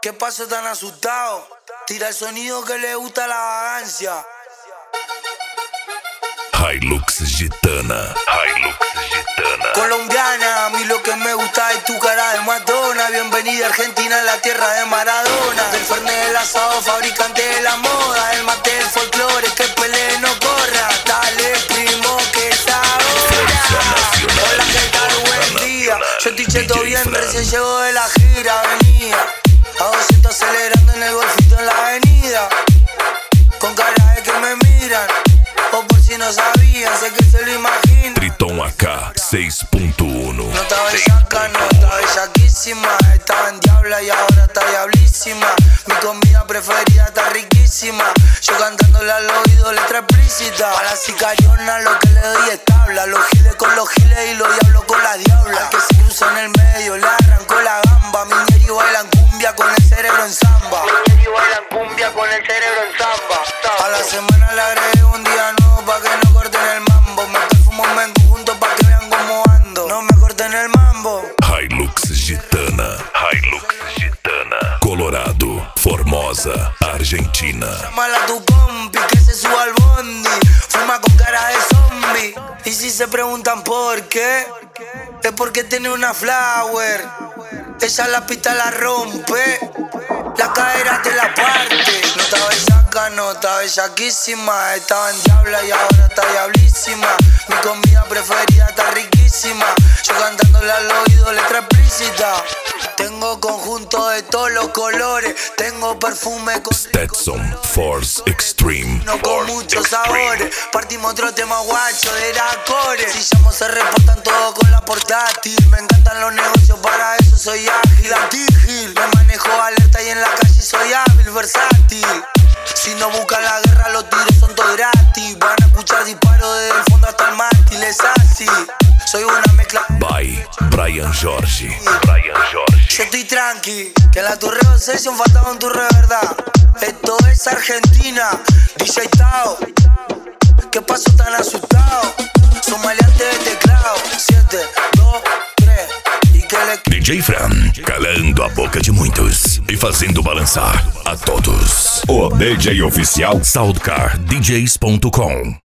¿Qué pasó tan asustado? Tira el sonido que le gusta la vagancia. Hilux Gitana. Colombiana, a mí lo que me gusta es tu cara de Madonna. Bienvenida a Argentina, en la tierra de Maradona. Del Fernet del asado, fabricante de la moda. El mate del folclore, que pelee no corra. Dale, primo, que esa hora. Hola, ¿qué tal? Buen día. Yo estoy cheto bien, recién llego de la gira. Venía a 200 acelerando en el golfito en la avenida. Con cara de que me miran, o por si no sabían, sé que se lo imaginan. Triton AK 6.1. No estaba bellaca, no estaba bellaquísima. Estaba en diabla y ahora está diablísima. Mi comida preferida está riquísima. Yo cantándole al oído letra explícita. A la sicariona lo que le doy es tabla. Los giles con los giles y los diablos con las diablas. Al que se cruza en el medio le arrancó la gamba. Miñeri bailan cumbia con el cerebro en samba. Miñeri bailan cumbia con el cerebro en samba. A la semana le agregué un día nuevo pa' que no corten el mambo. Me perfumo en conjunto pa' que vean cómo ando. No me corten el mambo. Hilux Gitana. Colorado, Formosa, Argentina. Llámala a tu compi que se suba al bondi. Fuma con cara de zombie. Y si se preguntan por qué, es porque tiene una flower. Ella la pista la rompe, la cadera te la parte. No estaba bellaca, no estaba bellaquísima. Estaba en diabla y ahora está diablísima. Mi comida preferida está riquísima. Yo cantándole al oído letra explícita. Tengo conjunto de todos los colores. Tengo perfume con Stetson Force Extreme. no con muchos sabores. Partimos otro tema guacho de Core. Si llamo se reportan todo con la portátil. Me encantan los negocios, para eso soy ágil. Antigil, me manejo alerta y en la calle soy hábil, versátil. Si no buscan la guerra, los tiros son todos gratis. Van a escuchar disparos desde el fondo hasta el mártir, es así. Soy una mezcla. By Brian Jorge. Yo estoy tranqui, que en la Torre Obsession faltaba un turro de verdad. Esto es Argentina, DJ Tao. ¿Qué pasó tan asustado? Son maleantes de teclado. 7, 2, 3 y que le... DJ Fran, calando a boca de muitos e fazendo balançar a todos. O DJ oficial SoundCardDJs.com.